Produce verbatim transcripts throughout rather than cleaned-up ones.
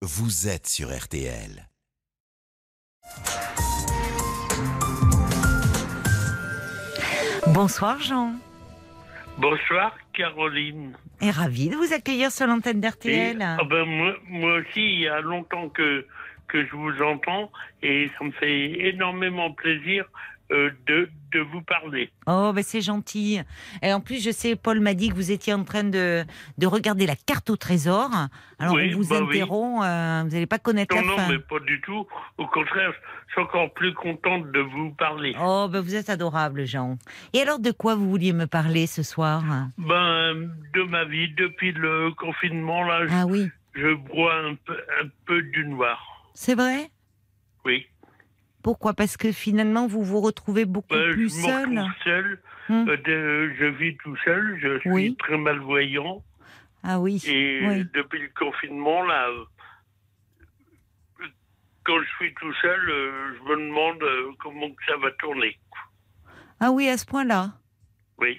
vous êtes sur R T L. Bonsoir Jean. Bonsoir Caroline. Et ravi de vous accueillir sur l'antenne d'R T L. Et, ah ben, moi, moi aussi, il y a longtemps que, que je vous entends et ça me fait énormément plaisir euh, de, de vous parler. Oh, ben c'est gentil. Et en plus, je sais, Paul m'a dit que vous étiez en train de, de regarder la carte au trésor. Alors, oui, on vous bah interrompt, oui. euh, vous n'allez pas connaître non, la non, fin. Non, mais pas du tout. Au contraire, je suis encore plus contente de vous parler. Oh, ben vous êtes adorable, Jean. Et alors, de quoi vous vouliez me parler ce soir ? Ben, de ma vie, depuis le confinement, là, Ah je, oui. je bois un peu, un peu du noir. C'est vrai ? Oui. Pourquoi ? Parce que finalement, vous vous retrouvez beaucoup ben, plus je me seul. retrouve seul. Hum. Euh, de, je vis tout seul. Je suis Oui. très malvoyant. Ah oui. Et oui. depuis le confinement, là, euh, quand je suis tout seul, euh, je me demande euh, comment que ça va tourner. Ah oui, à ce point-là. Oui.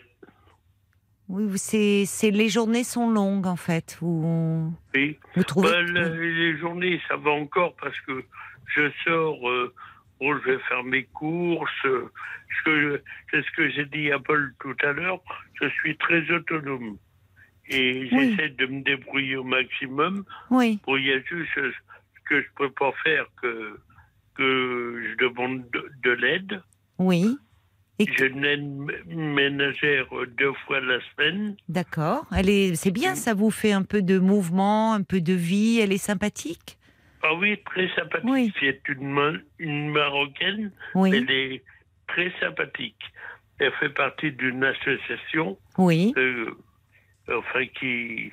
Oui, vous- c'est, c'est les journées sont longues en fait. Vous, Oui. vous trouvez Ben, que- le- les journées, ça va encore parce que je sors, euh, bon, je vais faire mes courses. euh, ce que je- c'est ce que j'ai dit à Paul tout à l'heure. Je suis très autonome. Et Oui. j'essaie de me débrouiller au maximum. Oui. Bon, il y a juste ce que je peux pas faire que, que je demande de, de l'aide. Oui. Et J'ai une aide ménagère deux fois la semaine. D'accord. Elle est, c'est bien, ça vous fait un peu de mouvement, un peu de vie. Elle est sympathique. Ah oui, très sympathique. Oui. C'est une, Ma- une Marocaine. Oui. Elle est très sympathique. Elle fait partie d'une association. Oui. Euh, enfin, qui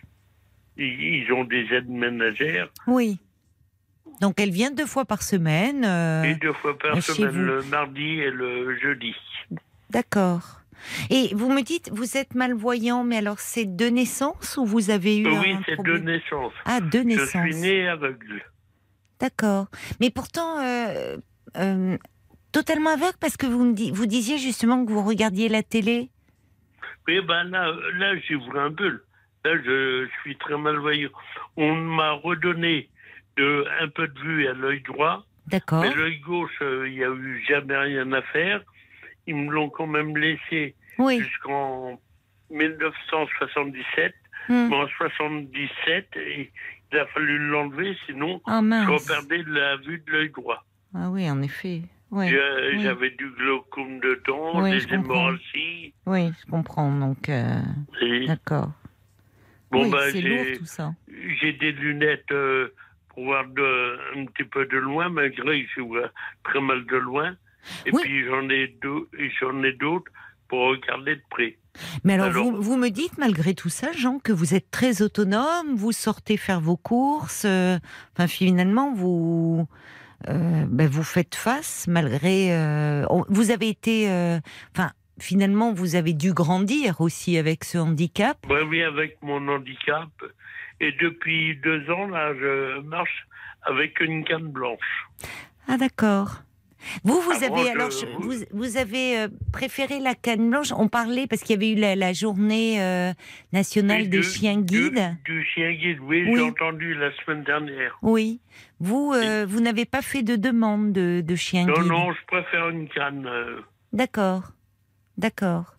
ils ils ont des aides ménagères. Oui. Donc elle vient deux fois par semaine. euh, Et deux fois par chez semaine, vous. le mardi et le jeudi. D'accord. Et vous me dites, vous êtes malvoyant, mais alors c'est de naissance ou vous avez eu Oui, un c'est de problème ? naissance. Ah, de Je naissance. suis né aveugle. D'accord. Mais pourtant, euh, euh, totalement aveugle, parce que vous me di- vous disiez justement que vous regardiez la télé. Oui, ben là, là j'y vois un peu. Là, je, je suis très malvoyant. On m'a redonné de, un peu de vue à l'œil droit, D'accord. mais l'œil gauche, euh, il n'y a eu jamais rien à faire. Ils me l'ont quand même laissé Oui. jusqu'en dix-neuf cent soixante-dix-sept. Hmm. Mais en soixante-dix-sept, et il a fallu l'enlever, sinon Ah je mince. reperdais la vue de l'œil droit. Ah oui, en effet. Oui. Je- oui. J'avais du glaucome dedans, Oui, je des comprends. hémorragies. Oui, je comprends. Donc, euh, Et d'accord. bon, oui, bah, c'est j'ai, lourd tout ça. j'ai des lunettes euh, pour voir de, un petit peu de loin, malgré que je vois très mal de loin. Et Oui. puis j'en ai, d'au- et j'en ai d'autres pour regarder de près. Mais alors, Alors- vous, vous me dites, malgré tout ça, Jean, que vous êtes très autonome, vous sortez faire vos courses, euh, enfin, finalement, vous, euh, ben, vous faites face, malgré... euh, on- vous avez été... euh, Enfin, finalement, vous avez dû grandir aussi avec ce handicap. Moi, oui, avec mon handicap. Et depuis deux ans, là, je marche avec une canne blanche. Ah, d'accord. Vous, vous Avant, avez je- alors, je- vous, vous avez euh, préféré la canne blanche. On parlait parce qu'il y avait eu la, la journée euh, nationale Oui, des du- chiens du- guides. Du, chien guide, oui, Oui. j'ai entendu la semaine dernière. Oui. Vous, euh, vous n'avez pas fait de demande de, de chien Non, guide. non, je préfère une canne. euh, D'accord, d'accord.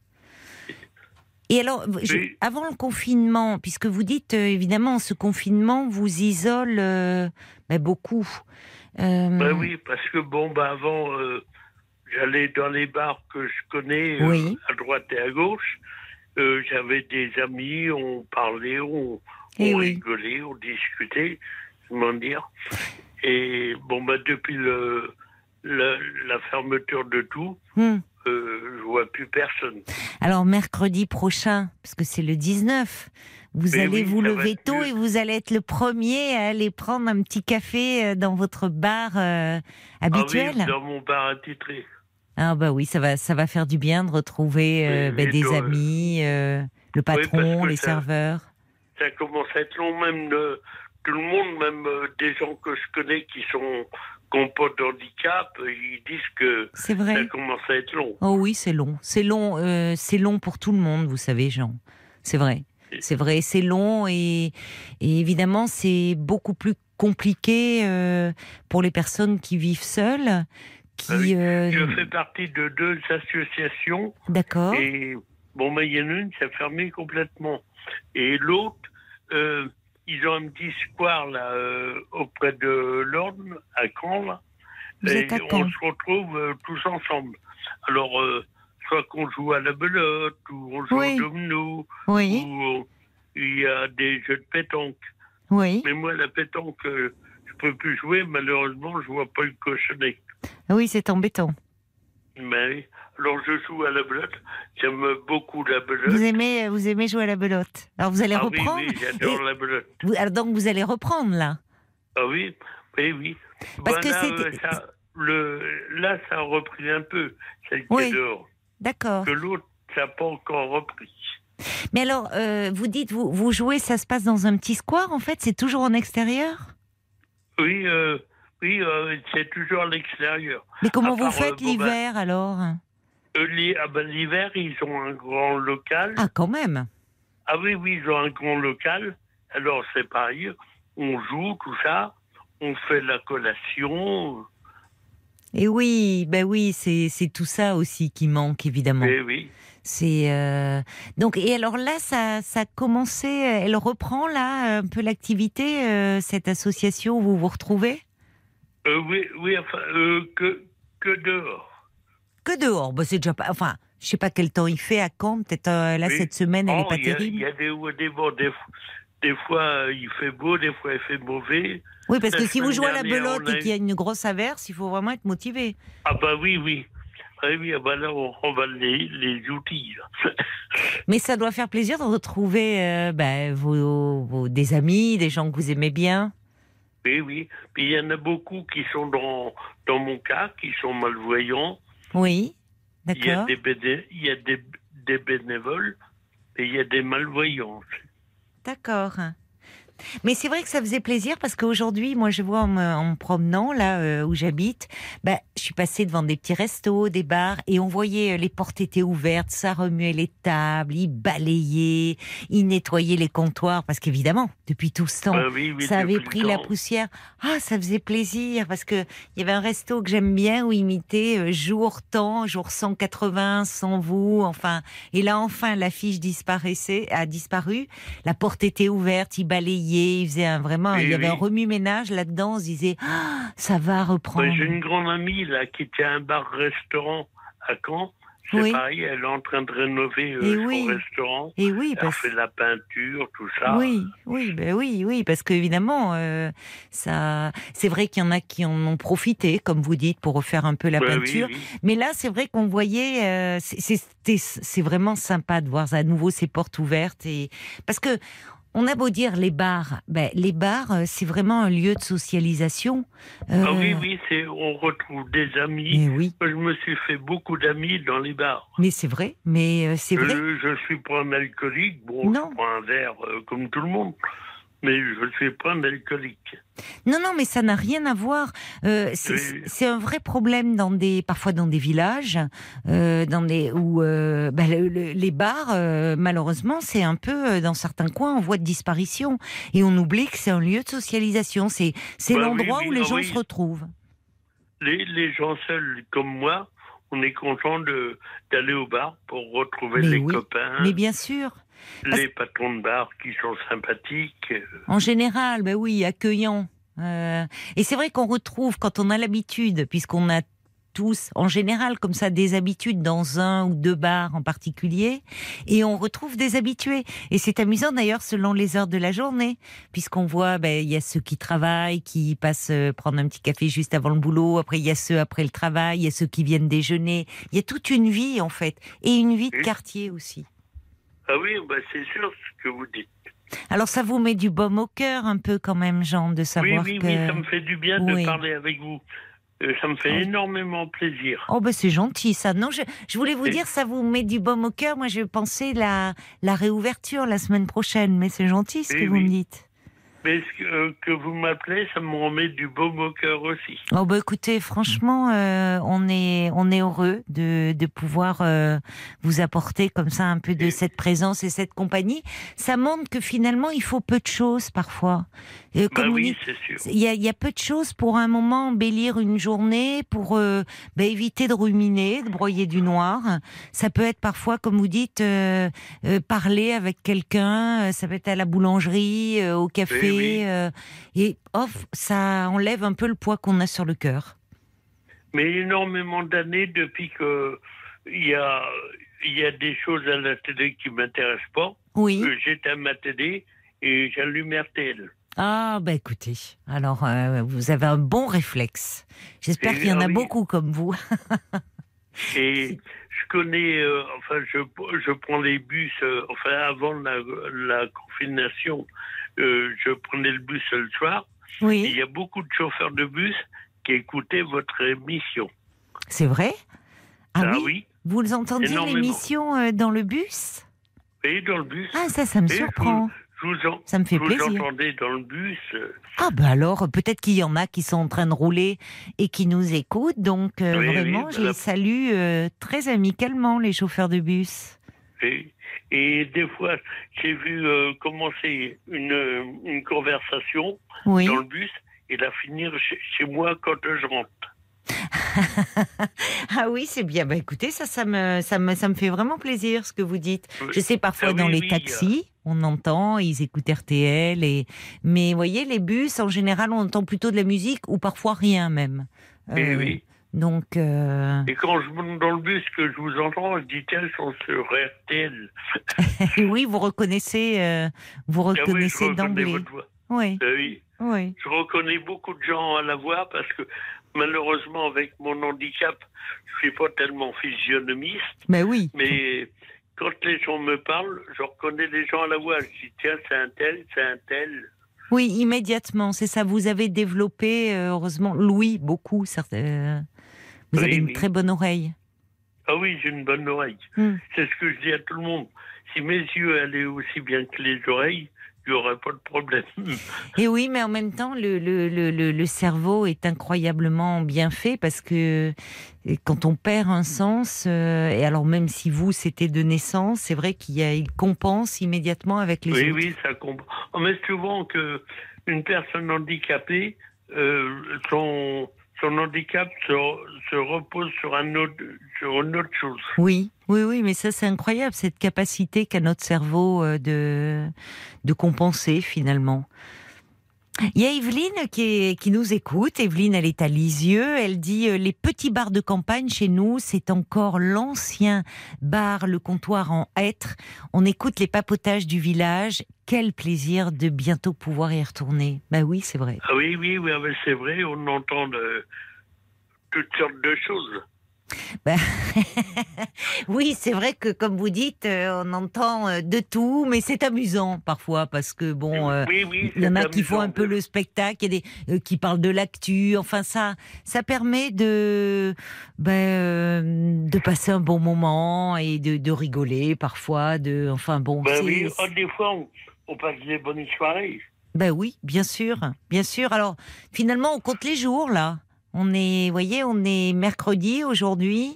Et alors, je- Oui. avant le confinement, puisque vous dites euh, évidemment, ce confinement vous isole euh, ben, beaucoup. Euh, Ben oui, parce que bon, ben avant, euh, j'allais dans les bars que je connais, euh, Oui. à droite et à gauche. Euh, j'avais des amis, on parlait, on, Eh on oui. rigolait, on discutait, comment dire. Et bon, ben depuis le, le- la fermeture de tout, hmm. euh, je vois plus personne. Alors mercredi prochain, parce que c'est le dix-neuf, vous Mais allez oui, vous ça va lever être tôt mieux. et vous allez être le premier à aller prendre un petit café euh, dans votre bar euh, habituel. Ah oui, dans mon bar attitré. Ah bah oui, ça va, ça va faire du bien de retrouver euh, Oui, ben, oui, des donc, amis, euh, le parce patron, que les ça- serveurs. Ça commence à être long, même de, tout le monde, même euh, des gens que je connais qui sont qui n'ont pas de handicap, ils disent que C'est ça vrai. commence à être long. Oh oui, c'est long. C'est long, euh, c'est long pour tout le monde, vous savez, Jean. C'est vrai. C'est vrai, c'est long et, et évidemment, c'est beaucoup plus compliqué euh, pour les personnes qui vivent seules, qui. Oui. Euh... Je fais partie de deux associations. D'accord. Et bon, ben, il y en a une qui a fermé complètement. Et l'autre, euh, ils ont un petit square là, euh, auprès de l'Orne, à Caen, là. Vous Et êtes à on Caen. se retrouve euh, tous ensemble. Alors, euh, soit qu'on joue à la belote, ou on joue Oui. au domino, Oui. ou euh, il y a des jeux de pétanque. Oui. Mais moi, la pétanque, euh, je peux plus jouer. Malheureusement, je vois pas le cochonnet. Oui, c'est embêtant. Mais alors, je joue à la belote. J'aime beaucoup la belote. Vous aimez, vous aimez jouer à la belote. Alors vous allez ah reprendre. oui, oui, j'adore et la belote. vous- alors donc vous allez reprendre là. Ah oui, oui, oui. Parce que Voilà, c'était- euh, ça, le, là, ça a repris un peu, celle qui Oui. est dehors. D'accord. Que l'autre, ça n'a pas encore repris. Mais alors, euh, vous dites, vous, vous jouez, ça se passe dans un petit square, en fait, c'est toujours en extérieur? Oui, euh, oui euh, c'est toujours à l'extérieur. Mais comment À vous part, faites euh, bon, ben, l'hiver, alors? euh, les- ah ben, l'hiver, ils ont un grand local. Ah, quand même. Ah oui, oui, ils ont un grand local. Alors, c'est pareil. On joue, tout ça. On fait la collation. Et oui, ben oui, c'est c'est tout ça aussi qui manque, évidemment. Oui, oui. C'est euh, donc et alors là, ça ça a commencé, elle reprend là un peu l'activité, euh, cette association où vous vous retrouvez? Euh, oui, oui, enfin, euh, que, que dehors. Que dehors, ben c'est déjà pas. Enfin, je sais pas quel temps il fait à Caen. Peut-être euh, là Oui. cette semaine, elle Oh, est pas il y a- terrible. Il y a des hauts et des bas. Des, des fois, euh, il fait beau, des fois, il fait mauvais. Oui, parce La que si vous semaine jouez à la dernière, belote on a et qu'il y a une grosse averse, il faut vraiment être motivé. Ah bah oui, oui. Ah oui, ah bah là, on, on va les, les outils. Là. Mais ça doit faire plaisir de retrouver euh, ben, vos, vos- des amis, des gens que vous aimez bien. Oui, oui. Puis il y en a beaucoup qui sont dans, dans mon cas, qui sont malvoyants. Oui, Il y a d'accord. des, béné- il y a des, des bénévoles et il y a des malvoyants. D'accord. Mais c'est vrai que ça faisait plaisir parce qu'aujourd'hui, moi, je vois en me, en me promenant là euh, où j'habite, ben, je suis passée devant des petits restos, des bars, et on voyait euh, les portes étaient ouvertes, ça remuait les tables, ils balayaient, ils nettoyaient les comptoirs parce qu'évidemment, depuis tout ce temps, Ah oui, oui, ça avait depuis pris le la temps. poussière. Ah, ça faisait plaisir parce que il y avait un resto que j'aime bien où ils imitaient euh, jour temps, jour cent quatre-vingts, sans vous, enfin. Et là, enfin, l'affiche disparaissait, a disparu. La porte était ouverte, ils balayaient, ils faisaient un, vraiment, Oui, il y avait oui. un remue-ménage là-dedans. On se disait, ah, ça va reprendre. Ouais, j'ai une grande amie là qui tient un bar-restaurant à Caen. C'est Oui. pareil, elle est en train de rénover euh, Et son oui. restaurant. Et oui, Elle parce fait de la peinture, tout ça. Oui, oui, ben oui, oui, parce qu'évidemment, euh, ça, c'est vrai qu'il y en a qui en ont profité, comme vous dites, pour refaire un peu la Ouais, oui, peinture. oui. Mais là, c'est vrai qu'on voyait, euh, c'est- c'était- c'est vraiment sympa de voir à nouveau ces portes ouvertes et parce que. On a beau dire les bars, ben, les bars, euh, c'est vraiment un lieu de socialisation. Euh, Ah oui, oui, c'est, on retrouve des amis. Mais oui, Moi, je me suis fait beaucoup d'amis dans les bars. mais c'est vrai, mais euh, c'est vrai. Je, je suis pas un alcoolique. Bon, Non. je prends un verre euh, comme tout le monde. Mais je ne suis pas un alcoolique. Non, non, mais ça n'a rien à voir. Euh, c'est Oui. c'est un vrai problème dans des, parfois dans des villages, euh, dans des où euh, bah, le- le- les bars, euh, malheureusement, c'est un peu euh, dans certains coins en voie de disparition, et on oublie que c'est un lieu de socialisation. C'est c'est Bah oui, l'endroit oui, où les ah gens oui. se retrouvent. Les, les gens seuls comme moi, on est content de, d'aller au bar pour retrouver Mais les oui, copains, Mais bien sûr, les patrons de bar qui sont sympathiques. en général, ben oui, accueillant. Euh, et c'est vrai qu'on retrouve quand on a l'habitude, puisqu'on a tous, en général, comme ça, des habitudes dans un ou deux bars en particulier, et on retrouve des habitués. Et c'est amusant d'ailleurs selon les heures de la journée, puisqu'on voit, ben, il y a ceux qui travaillent, qui passent euh, prendre un petit café juste avant le boulot, après il y a ceux après le travail, il y a ceux qui viennent déjeuner. Il y a toute une vie en fait, et une vie de Oui. quartier aussi. Ah oui, bah c'est sûr ce que vous dites. Alors ça vous met du baume au cœur un peu quand même, Jean, de Oui, savoir oui, que... oui, ça me fait du bien Oui. de parler avec vous. Euh, ça me fait Oui. énormément plaisir. Oh ben c'est gentil ça. Non, je, je voulais vous Et- dire, ça vous met du baume au cœur. Moi, je pensais la, la réouverture la semaine prochaine, mais c'est gentil ce Eh que vous oui. me dites. Mais ce que, euh, que vous m'appelez, ça me remet du baume au cœur aussi. Oh bah écoutez, franchement, euh, on est on est heureux de de pouvoir euh, vous apporter comme ça un peu de Et- cette présence et cette compagnie. Ça montre que finalement, il faut peu de choses parfois. Euh, Bah comme vous oui, dites, c'est sûr. il y a il y a peu de choses pour un moment embellir une journée, pour euh, bah, éviter de ruminer, de broyer du noir. Ça peut être parfois, comme vous dites, euh, euh, parler avec quelqu'un. euh, Ça peut être à la boulangerie, euh, au café. Oui, oui. euh, et off, ça enlève un peu le poids qu'on a sur le cœur. Mais énormément d'années depuis que il y a, il y a des choses à la télé qui m'intéressent pas. Oui. Euh, J'éteins ma télé et j'allume R T L. Ah, bah écoutez, alors euh, vous avez un bon réflexe. J'espère Et- qu'il y en ah a oui. beaucoup comme vous. Et je connais, euh, enfin, je, je prends les bus, euh, enfin, avant la, la confination, euh, je prenais le bus le soir. Il Oui, y a beaucoup de chauffeurs de bus qui écoutaient votre émission. c'est vrai. Ah Ah oui, oui, vous entendiez énormément. l'émission euh, dans le bus? Et dans le bus. Ah, ça, ça me Et je vous, surprend. je vous en- Ça me fait je vous plaisir. entendais dans le bus. euh, Ah bah alors, peut-être qu'il y en a qui sont en train de rouler et qui nous écoutent. Donc euh, Oui, oui, vraiment, je voilà. les salue euh, très amicalement, les chauffeurs de bus. Et, et des fois, j'ai vu euh, commencer une, une conversation Oui. dans le bus et la finir chez, chez moi quand je rentre. Ah oui, c'est bien. Bah écoutez, ça, ça me, ça me, ça me fait vraiment plaisir ce que vous dites. Oui. Je sais parfois Ah oui, dans les oui, taxis, on entend, ils écoutent R T L et, mais vous voyez, les bus, en général, on entend plutôt de la musique ou parfois rien même. Et Euh, oui. Donc, euh, Et quand je monte dans le bus que je vous entends, je dis tiens, ils sont sur R T L. oui, vous reconnaissez, euh, vous Ah oui, je reconnaissez reconnais d'emblée. votre voix. Oui, Ah oui. oui. Je reconnais beaucoup de gens à la voix parce que malheureusement, avec mon handicap, je suis pas tellement physionomiste. Mais oui. Mais quand les gens me parlent, je reconnais les gens à la voix. Je dis, tiens, c'est un tel, c'est un tel. Oui, immédiatement, c'est ça. Vous avez développé, euh, heureusement, l'ouïe beaucoup. certes, euh, vous Oui, avez une oui. très bonne oreille. Ah oui, j'ai une bonne oreille. Hmm. C'est ce que je dis à tout le monde. Si mes yeux allaient aussi bien que les oreilles, il n'y aurait pas de problème. Et oui, mais en même temps, le, le, le, le- le cerveau est incroyablement bien fait parce que quand on perd un sens, euh, et alors même si vous, c'était de naissance, c'est vrai qu'il y a, il compense immédiatement avec les Oui, autres. oui, ça comprend. On met souvent que une personne handicapée, euh, son, son handicap se, se repose sur, un autre, sur une autre chose. Oui, oui, oui, mais ça c'est incroyable, cette capacité qu'a notre cerveau euh, de, de compenser finalement. Il y a Evelyne qui, est, qui nous écoute. Evelyne, elle est à Lisieux. Elle dit euh, les petits bars de campagne chez nous, c'est encore l'ancien bar, le comptoir en hêtre. On écoute les papotages du village. Quel plaisir de bientôt pouvoir y retourner. Bah oui, c'est vrai. Ah oui, oui, oui, mais c'est vrai, on entend de, toutes sortes de choses. Bah, oui, c'est vrai que comme vous dites, euh, on entend euh, de tout, mais c'est amusant parfois parce que bon, euh, Oui, oui, il y en a c'est qui font un amusant. peu le spectacle, il y a des euh, qui parlent de l'actu. Enfin, ça, ça permet de, ben, euh, de passer un bon moment et de, de rigoler parfois. De, enfin bon, Ben c'est, oui, c'est- oh, des fois, on, on passe des bonnes soirées. ben oui, bien sûr, bien sûr. Alors finalement, on compte les jours là. On est, vous voyez, on est mercredi aujourd'hui.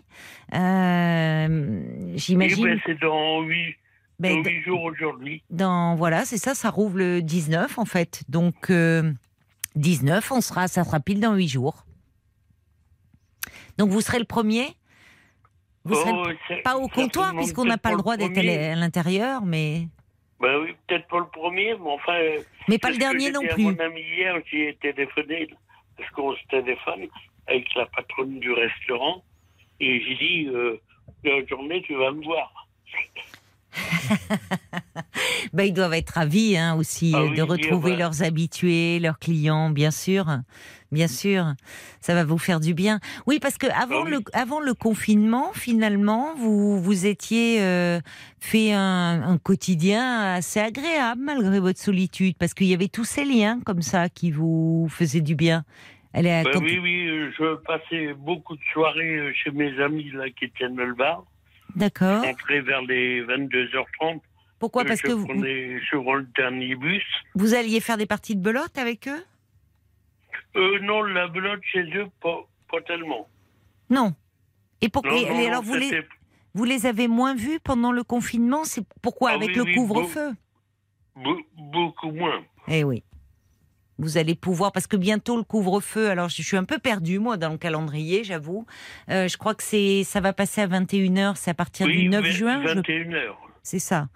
Euh, Et J'imagine. ben, c'est dans huit, Ben, dans d- huit jours aujourd'hui. dans voilà, c'est ça, ça rouvre le dix-neuf en fait. Donc euh, dix-neuf, on sera, ça sera pile dans huit jours. Donc vous serez le premier. Vous serez le- Oh, c'est- pas au comptoir certainement puisqu'on n'a peut-être pas le le droit d'être à premier. l'e- à l'intérieur, mais Ben oui, peut-être pas le premier, mais enfin. euh, mais pas c'est le ce dernier que non j'ai dit plus. à mon ami hier, j'y ai téléphoné, parce qu'on se téléphone avec la patronne du restaurant, et j'ai dit, euh, la journée, tu vas me voir. Ben, ils doivent être ravis hein, aussi Ah euh, oui, de oui, retrouver ouais. leurs habitués, leurs clients, bien sûr, bien sûr. Ça va vous faire du bien. Oui, parce que avant Ah oui. le avant le confinement, finalement, vous vous étiez euh, fait un, un quotidien assez agréable malgré votre solitude, parce qu'il y avait tous ces liens comme ça qui vous faisaient du bien. Elle est Ben quand- oui, oui, euh, je passais beaucoup de soirées euh, chez mes amis là qui tiennent le bar. D'accord. Rentrais vers les vingt-deux heures trente, Pourquoi ? Euh, Parce je que vous, prenais souvent le dernier bus. vous alliez faire des parties de belote avec eux ? Euh, non, la belote chez eux, pas, pas tellement. Non. Et, pour, Non, et, non, et non, alors, vous les, c'était- vous les avez moins vus pendant le confinement ? C'est pourquoi ? Ah Avec oui, le oui, couvre-feu ? be- beaucoup moins. Eh oui. Vous allez pouvoir, parce que bientôt le couvre-feu, alors je suis un peu perdue moi dans le calendrier, j'avoue. Euh, je crois que c'est, ça va passer à vingt et une heures, c'est à partir Oui, du neuf vingt- juin. je- vingt et une heures. C'est ça.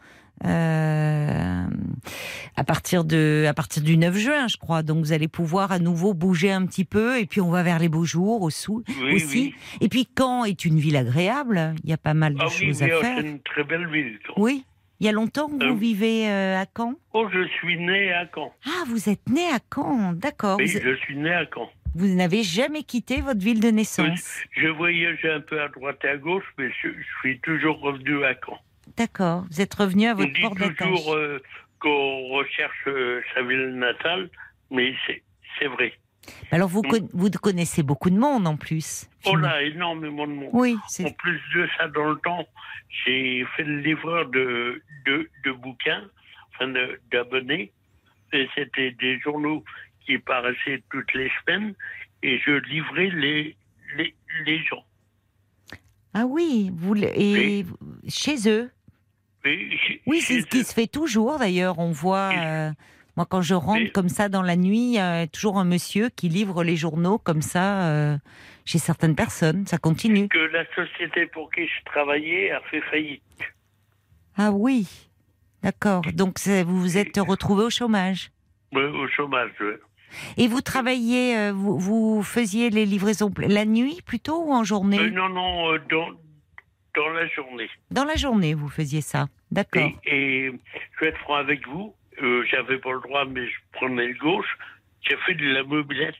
Euh, à partir de, à partir du neuf juin, je crois. Donc vous allez pouvoir à nouveau bouger un petit peu, et puis on va vers les beaux jours au sou- Oui, aussi. oui. Et puis Caen est une ville agréable. Il y a pas mal de Ah oui, choses oui, à oh, faire. c'est une très belle ville. Caen. Oui. Il y a longtemps que vous Euh, vivez euh, à Caen ? Oh, je suis né à Caen. Ah, vous êtes né à Caen, d'accord. Oui, Vous, je suis né à Caen. vous n'avez jamais quitté votre ville de naissance. Je voyageais un peu à droite et à gauche, mais je, je suis toujours revenu à Caen. D'accord. Vous êtes revenu à On votre dit port d'attache. toujours euh, qu'on recherche euh, sa ville natale, mais c'est, c'est vrai. Alors vous, Mm. con- vous connaissez beaucoup de monde en plus. Oh là, énormément de monde. Oui, En c'est plus de ça, dans le temps, j'ai fait le livreur de, de, de bouquins, enfin de- d'abonnés, et c'était des journaux qui paraissaient toutes les semaines, et je livrais les, les, les gens. ah oui, vous le- et chez eux. Et chez- Oui, c'est chez ce qui eux. se fait toujours d'ailleurs. On voit. Et- euh, moi, quand je rentre Et- comme ça dans la nuit, il y a toujours un monsieur qui livre les journaux comme ça euh, chez certaines personnes. Ça continue. Que la société pour qui je travaillais a fait faillite. Ah oui, d'accord. Donc c'est- vous vous êtes retrouvé au chômage. Ouais, au chômage. ouais. Et vous travailliez, euh, vous, vous faisiez les livraisons pl- la nuit plutôt ou en journée ? Euh, non, non, euh, dans, dans la journée. Dans la journée, vous faisiez ça. D'accord. Et, et je vais être franc avec vous, euh, j'avais pas le droit, mais je prenais le gauche. J'ai fait de la mobilette.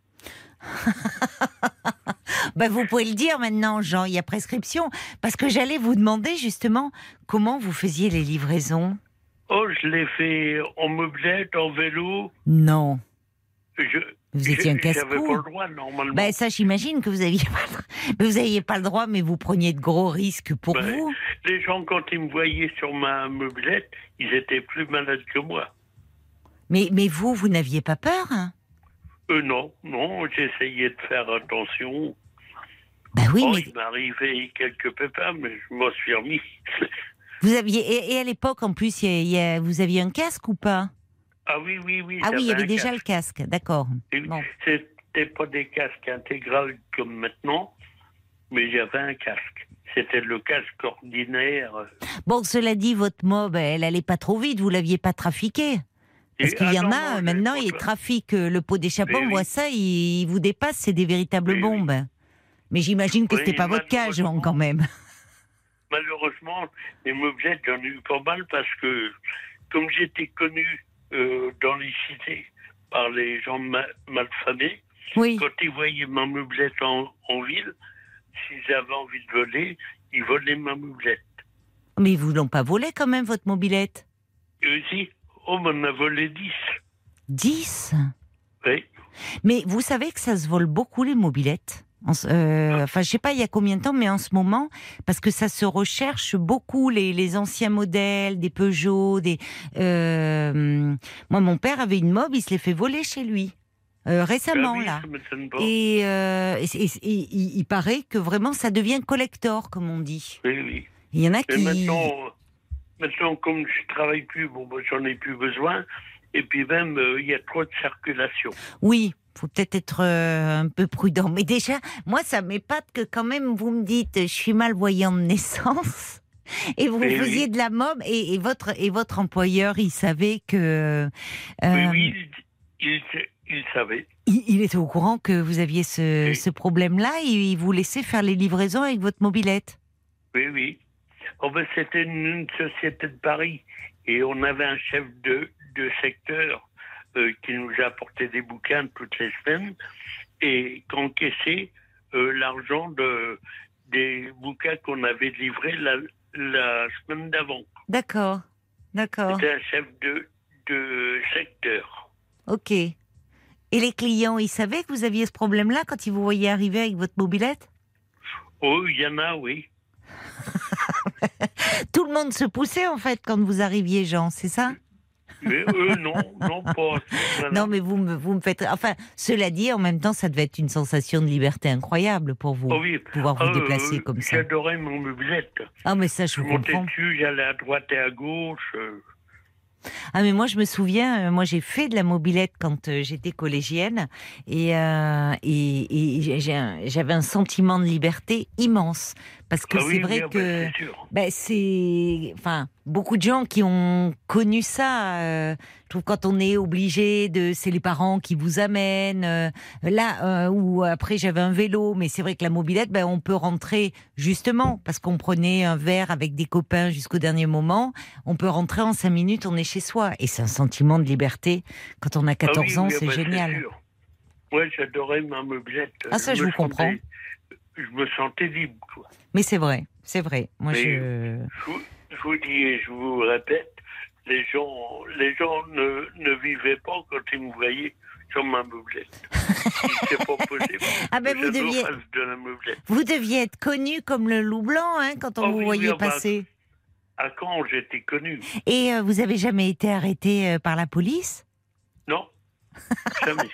Ben, vous pouvez le dire maintenant, Jean, il y a prescription. Parce que j'allais vous demander justement comment vous faisiez les livraisons. Oh, je l'ai fait en mobilette, en vélo. Non. Je, Vous étiez un je- J'avais casse-cou. pas le droit, normalement. Ben, ça, j'imagine que vous aviez pas le... Mais vous n'aviez pas le droit, mais vous preniez de gros risques pour Ben, vous. Les gens, quand ils me voyaient sur ma mobilette, ils étaient plus malades que moi. Mais, mais vous, vous n'aviez pas peur, hein ? Eux, non, non, j'essayais de faire attention. Ben oui, oh, mais il m'est arrivé quelques pépins, mais je m'en suis remis. vous aviez... Et, et à l'époque, en plus, il y a- il y a- vous aviez un casque ou pas ? Ah oui, oui, oui. Ah oui, il y j'avais avait un déjà casque. le casque, d'accord. Et Bon. C'était pas des casques intégrales comme maintenant, mais j'avais un casque. C'était le casque ordinaire. Bon, cela dit, votre mob, elle allait pas trop vite, vous l'aviez pas trafiqué. Parce Et- qu'il y ah en non, a, non, je maintenant, l'avais ils pas. trafiquent euh, le pot d'échappement, Mais on voit oui. ça, ils, ils vous dépassent, c'est des véritables Mais oui. bombes. Mais j'imagine que Oui, c'était pas votre cas, Jean, malheureusement. quand même. Malheureusement, les mobilettes, j'en ai eu pas mal parce que, comme j'étais connu euh, dans les cités par les gens ma- malfamés, Oui. quand ils voyaient ma mobilette en, en ville, s'ils avaient envie de voler, ils volaient ma mobilette. Mais ils vous l'ont pas volé, quand même, votre mobilette. Et aussi, on m'en a volé dix. dix. Oui. Mais vous savez que ça se vole beaucoup, les mobilettes. En ce- euh, enfin, je sais pas il y a combien de temps, mais en ce moment, parce que ça se recherche beaucoup, les, les anciens modèles, des Peugeot, des... euh, moi, mon père avait une mob, il se l'est fait voler chez lui, euh, récemment, Ah oui, là. ça m'étonne pas. Et, euh, et- et- et- il, il paraît que vraiment, ça devient collector, comme on dit. Oui, oui. Il y en a Et qui... maintenant, maintenant, comme je travaille plus, bon, ben, j'en ai plus besoin. Et puis même, euh, il y a trop de circulation. Oui, faut peut-être être euh, un peu prudent. Mais déjà, moi, ça m'épate que quand même, vous me dites, je suis malvoyant de naissance. Et vous Mais faisiez oui. de la mob, et, et votre et votre employeur, il savait que Oui, euh, oui, il, il, il savait. il, il était au courant que vous aviez ce, Oui. ce problème-là, et il vous laissait faire les livraisons avec votre mobilette. Oui, oui. Oh, ben, c'était une, une société de Paris. Et on avait un chef de, de secteur euh, qui nous apportait des bouquins toutes les semaines et qui encaissait euh, l'argent de, des bouquins qu'on avait livrés la, la semaine d'avant. D'accord, d'accord, C'était un chef de, de secteur. ok. Et les clients, ils savaient que vous aviez ce problème-là quand ils vous voyaient arriver avec votre mobilette? Oh, il y en a, oui. Tout le monde se poussait en fait quand vous arriviez, Jean, c'est ça? Mais eux, non, non pas. Non, mais vous me, vous me faites. Enfin, cela dit, en même temps, ça devait être une sensation de liberté incroyable pour vous, Oh oui. pouvoir vous Ah, déplacer euh, comme ça. J'adorais mon mobilette. Ah, mais ça, je Je vous montais comprends. dessus, j'allais à droite et à gauche. euh. Ah, mais moi, je me souviens, euh, moi, j'ai fait de la mobilette quand euh, j'étais collégienne et, euh, et, et j'ai- j'ai un- j'avais un sentiment de liberté immense. Parce que Ah c'est oui, vrai oui, ah que. ben, c'est sûr. Ben, c'est, enfin, beaucoup de gens qui ont connu ça. Euh, je trouve quand on est obligé de, c'est les parents qui vous amènent. Euh, là, euh, ou après j'avais un vélo, mais c'est vrai que la mobilette, ben, on peut rentrer justement parce qu'on prenait un verre avec des copains jusqu'au dernier moment. On peut rentrer en cinq minutes, on est chez soi, et c'est un sentiment de liberté. Quand on a Ah quatorze oui, ans, oui, ah c'est ben, génial. sûr. Ouais, j'adorais ma mobilette. Ah, ça, je me vous comprends. sentais- Je me sentais libre, quoi. Mais c'est vrai, c'est vrai. Moi, Mais- je. Je vous, je vous dis et je vous répète, les gens, les gens ne, ne vivaient pas quand ils me voyaient sur ma mobilette. C'est pas possible. Ah ben, que vous je me deviez- fasse de la mobilette. Vous deviez être connu comme le loup blanc, hein, quand on Oh vous oui, voyait oui, ah bah, passer. À quand j'étais connu? Et euh, vous avez jamais été arrêté euh, par la police? Non, jamais.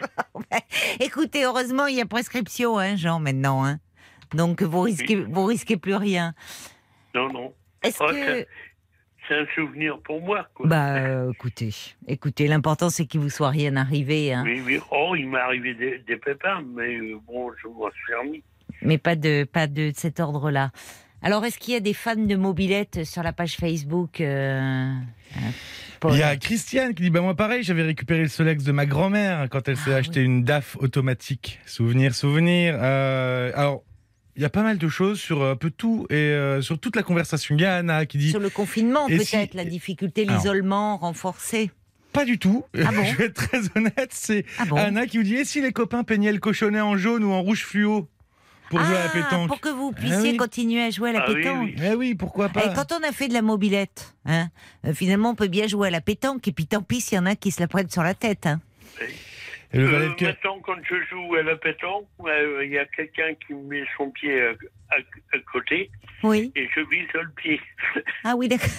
Écoutez, heureusement, il y a prescription, hein, Jean, maintenant. Hein. Donc, vous risquez, vous risquez plus rien. Non, non. Est-ce Ah, que... c'est- C'est un souvenir pour moi, quoi. Bah, euh, écoutez, écoutez, l'important, c'est qu'il vous soit rien arrivé. Hein. Oui, oui. Oh, il m'est arrivé des, des pépins, mais euh, bon, je m'en suis remis. Mais pas de, pas de cet ordre-là. Alors, est-ce qu'il y a des fans de mobilette sur la page Facebook euh, euh, Paul? Il y a Christiane qui dit bah moi pareil, j'avais récupéré le Solex de ma grand-mère quand elle s'est Ah, acheté une D A F automatique. Souvenir, souvenir. Euh, alors il y a pas mal de choses sur un peu tout et euh, sur toute la conversation. Il y a Anna qui dit Sur le confinement, Et peut-être, si- la difficulté, Alors- l'isolement renforcé. pas du tout. Ah bon Je vais être très honnête, c'est Ah bon Anna qui vous dit et si les copains peignaient le cochonnet en jaune ou en rouge fluo pour jouer à la Ah, pétanque. pour que vous Ah puissiez oui. continuer à jouer à la Ah oui, pétanque. oui. Eh oui, pourquoi pas. Et quand on a fait de la mobilette, hein, euh, finalement, on peut bien jouer à la pétanque. Et puis tant pis s'il y en a qui se la prennent sur la tête. Hein. Et le Euh, valet de cœur. maintenant, quand je joue à la pétanque, euh, il y a quelqu'un qui me met son pied à, à- à côté Oui. et je vise le pied. Ah oui, d'accord.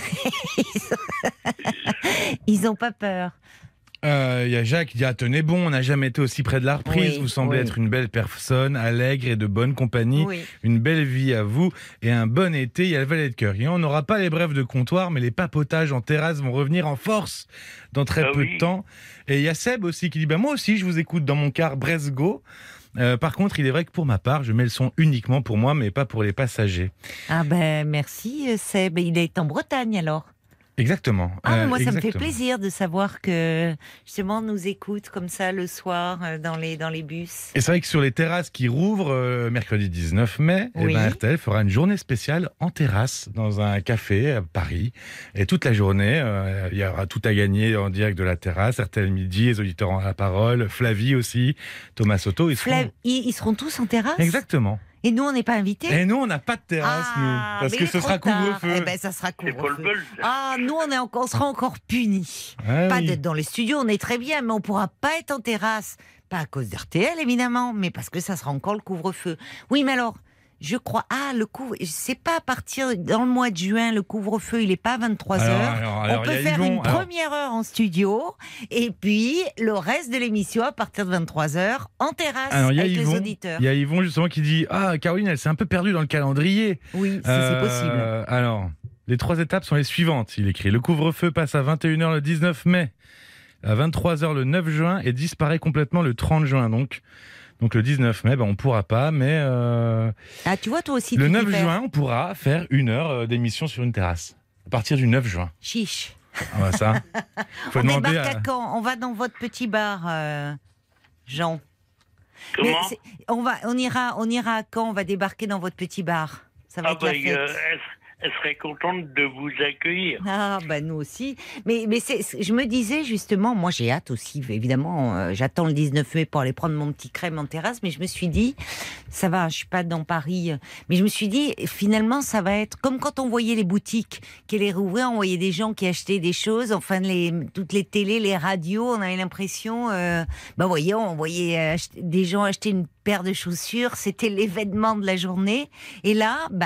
Ils ont pas peur. Euh, Il y a Jacques qui dit ah, tenez bon, on n'a jamais été aussi près de la reprise. Oui, vous semblez oui. être une belle personne, allègre et de bonne compagnie. Oui. Une belle vie à vous et un bon été. Il y a le valet de cœur. Et on n'aura pas les brèves de comptoir, mais les papotages en terrasse vont revenir en force dans très Ah peu oui. de temps. Et il y a Seb aussi qui dit bah, moi aussi, je vous écoute dans mon car Bresgo. Euh, par contre, il est vrai que pour ma part, je mets le son uniquement pour moi, mais pas pour les passagers. Ah ben merci euh, Seb. Il est en Bretagne alors. Exactement. Ah, Euh, moi, ça me fait exactement. plaisir de savoir que justement on nous écoute comme ça le soir euh, dans les dans les bus. Et c'est vrai que sur les terrasses qui rouvrent euh, mercredi dix-neuf mai, eh Oui. ben, R T L fera une journée spéciale en terrasse dans un café à Paris. Et toute la journée, euh, il y aura tout à gagner en direct de la terrasse. R T L Midi, les auditeurs ont la parole, Flavie aussi, Thomas Soto. Ils seront... Flav- ils, ils seront tous en terrasse. Exactement. Et nous, on n'est pas invités. Et nous, on n'a pas de terrasse, Ah, nous. Parce mais que il est ce trop sera tard. couvre-feu. Eh ben, ça sera C'est pas le couvre-feu. bol. Ah, nous, on, est encore, on sera encore punis. Ah Pas oui. d'être dans les studios, on est très bien, mais on pourra pas être en terrasse. Pas à cause d'R T L, évidemment, mais parce que ça sera encore le couvre-feu. Oui, mais alors, je crois... Ah, le couvre... C'est pas à partir... Dans le mois de juin, le couvre-feu, il est pas à vingt-trois Alors, heures. alors, alors, on peut il y a faire Yvon. une Alors, première heure en studio, et puis le reste de l'émission, à partir de vingt-trois heures, en terrasse, alors, il y a avec les Yvon, auditeurs. il y a Yvon justement qui dit ah Caroline, elle s'est un peu perdue dans le calendrier. Oui, ça, Euh, c'est possible. Alors, les trois étapes sont les suivantes. Il écrit le couvre-feu passe à vingt et une heures le dix-neuf mai, à vingt-trois heures le neuf juin et disparaît complètement le trente juin. Donc, donc le dix-neuf mai, ben, on pourra pas, mais euh, Ah, tu vois, toi aussi, le tu neuf t'y perds. juin, on pourra faire une heure euh, d'émission sur une terrasse. À partir du neuf juin. Chiche. Ah, bah, ça. Faut On demander débarque à... à quand? On va dans votre petit bar, euh, Jean. Mais Comment? c'est- on, va, on, ira, on ira à quand? On va débarquer dans votre petit bar. Ça va Ah être la ben, fête. euh, elle, elle serait contente de vous accueillir. Ah, bah nous aussi. Mais, mais c'est, c'est- je me disais justement, moi j'ai hâte aussi, évidemment, euh, j'attends le dix-neuf mai pour aller prendre mon petit crème en terrasse, mais je me suis dit, ça va, je suis pas dans Paris, euh, mais je me suis dit, finalement, ça va être comme quand on voyait les boutiques qui les rouvraient, on voyait des gens qui achetaient des choses, enfin, les, toutes les télés, les radios, on avait l'impression, euh, bah voyons, on voyait euh, acheter- des gens acheter une paire de chaussures, c'était l'événement de la journée, et là, bah,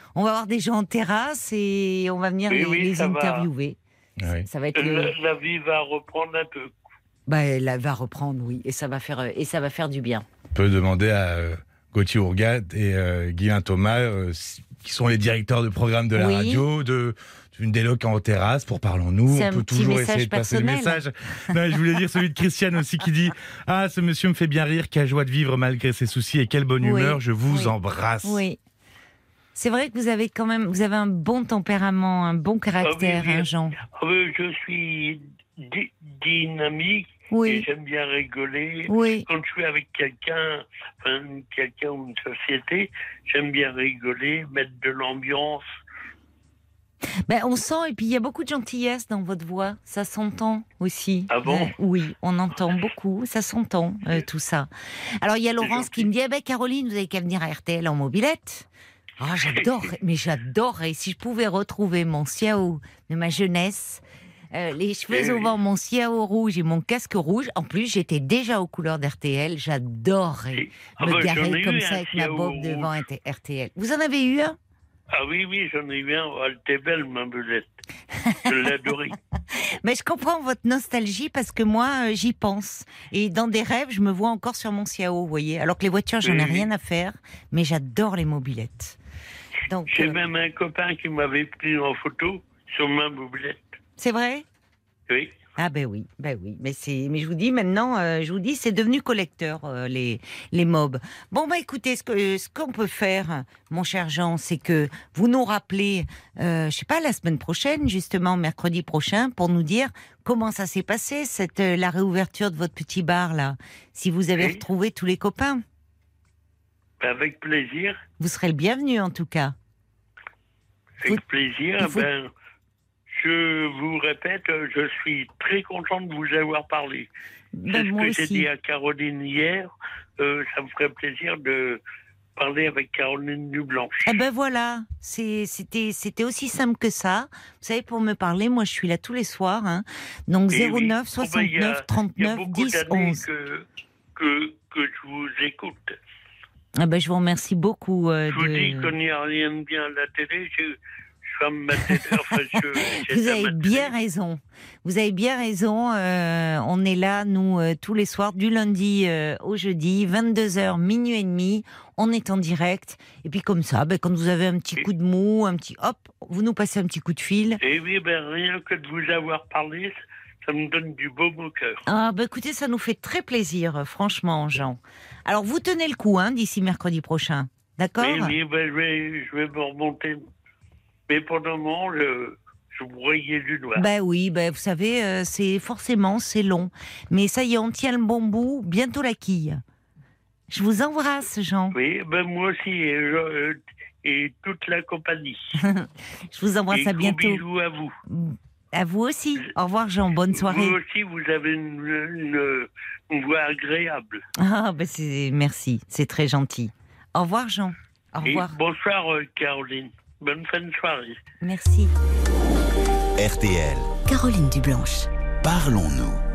on va avoir des gens en terrasse et on va venir Oui, les, oui, les ça va. interviewer. Oui. Ça va être le- La, la vie va reprendre un peu. bah, elle va reprendre, oui, et ça va faire et ça va faire du bien. On peut demander à euh, Gauthier Ourgat et euh, Guylain Thomas, euh, si- qui sont les directeurs de programme de la Oui. radio, de d'une déloc en terrasse pour Parlons-nous. C'est On un peut petit toujours message essayer de passer le personnel. message. Non, je voulais dire celui de Christiane aussi qui dit « Ah, ce monsieur me fait bien rire, quelle joie de vivre malgré ses soucis et quelle bonne Oui. humeur, je vous Oui. embrasse. » Oui. C'est vrai que vous avez quand même, vous avez un bon tempérament, un bon caractère, Ah oui, oui. hein, Jean. Ah oui, je suis dy- dynamique et Oui, j'aime bien rigoler. oui. Quand je suis avec quelqu'un, enfin, quelqu'un ou une société, j'aime bien rigoler, mettre de l'ambiance. Ben, on sent, et puis il y a beaucoup de gentillesse dans votre voix, ça s'entend aussi. Ah bon Euh, oui, on entend beaucoup, ça s'entend, euh, tout ça. Alors il y a Laurence gentil. qui me dit, eh ben, Caroline, vous avez qu'à venir à R T L en mobilette. Ah, j'adore, mais j'adorerais, si je pouvais retrouver mon Xiao de ma jeunesse, euh, les cheveux Eh au oui. vent, mon Xiao rouge et mon casque rouge. En plus, j'étais déjà aux couleurs d'R T L, j'adorerais Ah me bah, j'en ai garer eu comme un ça avec ma Xiao bob rouge. devant R T L. Vous en avez eu un? Ah oui, oui, j'en ai eu un. Elle était belle, ma belette. Je l'adorais. Mais je comprends votre nostalgie parce que moi, euh, j'y pense. Et dans des rêves, je me vois encore sur mon Xiao, vous voyez. Alors que les voitures, j'en ai Oui, oui. rien à faire, mais j'adore les mobilettes. Donc, J'ai euh, même un copain qui m'avait pris en photo sur ma mobilette. c'est vrai? Oui. Ah ben oui, ben oui. Mais c'est, mais je vous dis maintenant, euh, je vous dis, c'est devenu collecteur euh, les les mobs. Bon bah écoutez, ce que ce qu'on peut faire, mon cher Jean, c'est que vous nous rappelez, euh, je sais pas, la semaine prochaine, justement mercredi prochain, pour nous dire comment ça s'est passé cette euh, la réouverture de votre petit bar là. Si vous avez Oui. retrouvé tous les copains, Avec plaisir. vous serez le bienvenu en tout cas. Avec Faut- plaisir. il faut- Ben, je vous répète, je suis très content de vous avoir parlé. Ben, C'est ce moi que j'ai aussi. dit à Caroline hier. Euh, ça me ferait plaisir de parler avec Caroline Dublanche. Eh ben voilà, c'est- c'était c'était aussi simple que ça. Vous savez, pour me parler, moi je suis là tous les soirs. Hein. Donc Eh zéro oui. neuf Oh ben, il y a- soixante-neuf Il y a trente-neuf beaucoup dix d'années onze. que, que, que je vous écoute. Ah ben, je vous remercie beaucoup. euh, Je vous de... dis qu'il n'y a rien de bien à la télé. Je, je ferme ma télé. Enfin, je, Vous j'éteins avez ma bien télé. raison. Vous avez bien raison. euh, on est là, nous, euh, tous les soirs, du lundi euh, au jeudi, vingt-deux heures, minuit et demi. On est en direct. Et puis comme ça, ben, quand vous avez un petit coup de mou, un petit hop, vous nous passez un petit coup de fil. Et oui, ben, rien que de vous avoir parlé, ça me donne du baume au cœur. Ah, ben écoutez, ça nous fait très plaisir, euh, franchement, Jean. Alors, vous tenez le coup, hein, d'ici mercredi prochain. D'accord? Oui, oui, ben, je, vais, je vais me remonter. Mais pour le moment, je, je broyais du doigt. Ben oui, ben vous savez, euh, c'est forcément, c'est long. Mais ça y est, on tient le bon bout, bientôt la quille. Je vous embrasse, Jean. Oui, ben moi aussi, et, je- et toute la compagnie. Je vous embrasse, et à gros bientôt. bisous à vous. À vous aussi. Au revoir, Jean. Bonne soirée. Vous aussi, vous avez une, une, une voix agréable. Ah, ben c'est, merci. C'est très gentil. Au revoir, Jean. Au Et revoir. bonsoir, euh, Caroline. Bonne fin de soirée. Merci. R T L, Caroline Dublanche. parlons-nous.